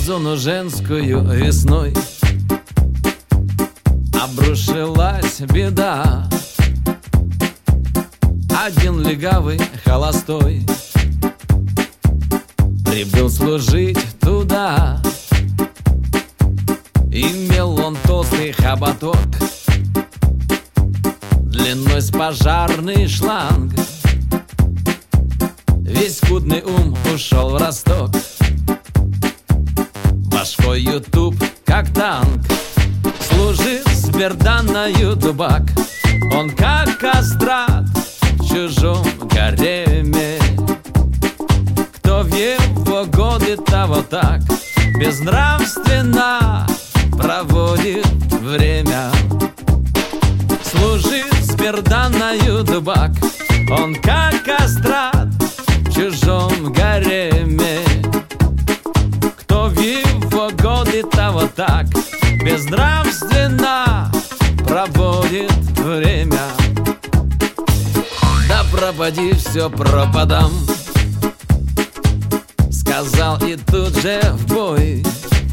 Амазону женскую весной обрушилась беда. Один легавый холостой прибыл служить туда. Имел он толстый хоботок длиной с пожарный шланг. Весь скудный ум ушел в росток, башкой ютуб как танк. Служит Сберданною дубак, он как кастрат в чужом гареме. Кто в его годы того так безнравственно проводит время. Служит Сберданною дубак, он как кастрат в чужом гареме. Кто в его годы того так безнравственно проводит время. Да пропади все пропадам, сказал и тут же в бой.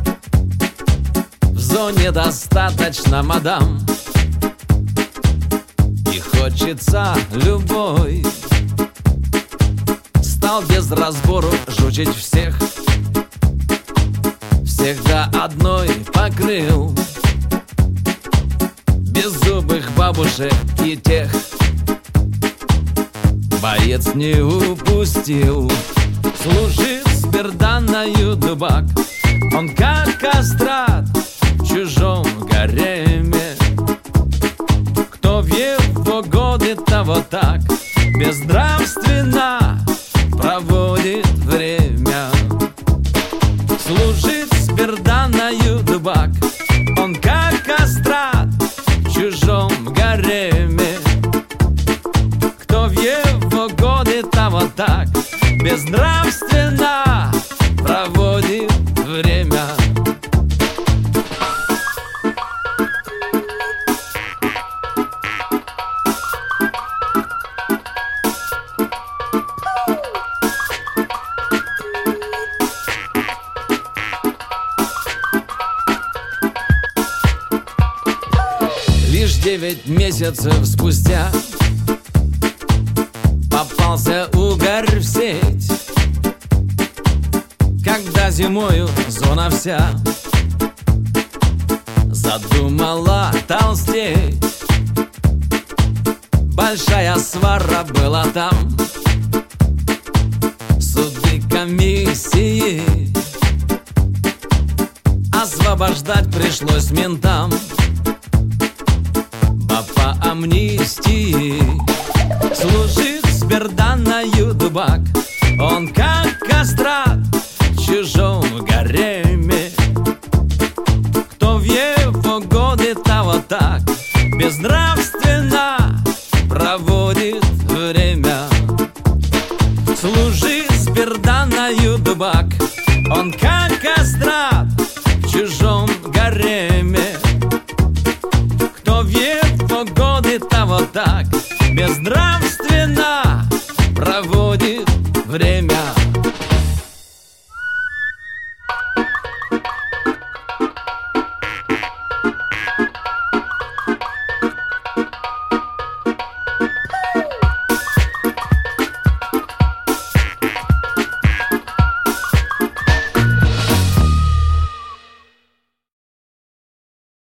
В зоне достаточно мадам, и хочется любой. Стал без разбору жучить всех, всех до одной покрыл. Беззубых бабушек и тех боец не упустил. Служит Сберданною дубак, он как кастрат в чужом гареме. Кто в его годы того так безнравственно проводит время. Служит Сберданною дубак, он как кастрат в чужом гареме. Кто в его годы того так безнравственно проводит время. Лишь 9 месяцев спустя попался угорь в сеть, когда зимою зона вся задумала толстеть. Большая свара была там, суды, комиссии, освобождать пришлось ментам по амнистии. Служит Сберданною дубак, он как кастрат в чужом гареме. Кто в его годы того так безнравственно проводит время. Служит Сберданною дубак, он как кастрат в чужом гареме. Кто в его годы того так безнравственно